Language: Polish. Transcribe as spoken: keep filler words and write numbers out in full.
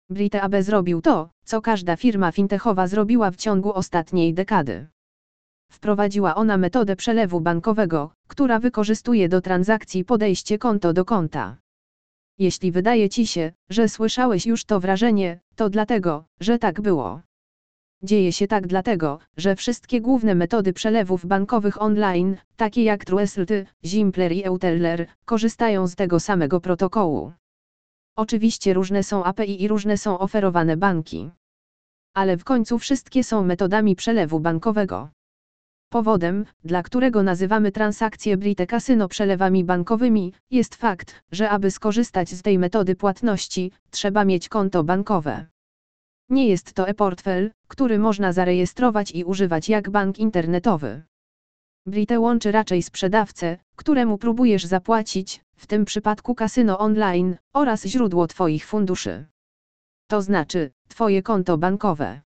Brite A B zrobił to, co każda firma fintechowa zrobiła w ciągu ostatniej dekady. Wprowadziła ona metodę przelewu bankowego, która wykorzystuje do transakcji podejście konto do konta. Jeśli wydaje Ci się, że słyszałeś już to wrażenie, to dlatego, że tak było. Dzieje się tak dlatego, że wszystkie główne metody przelewów bankowych online, takie jak TrueSlty, Zimpler i Euteller, korzystają z tego samego protokołu. Oczywiście różne są A P I i różne są oferowane banki. Ale w końcu wszystkie są metodami przelewu bankowego. Powodem, dla którego nazywamy transakcje Brite Casyno przelewami bankowymi, jest fakt, że aby skorzystać z tej metody płatności, trzeba mieć konto bankowe. Nie jest to e-portfel, który można zarejestrować i używać jak bank internetowy. Brite łączy raczej sprzedawcę, któremu próbujesz zapłacić, w tym przypadku kasyno online, oraz źródło Twoich funduszy. To znaczy, Twoje konto bankowe.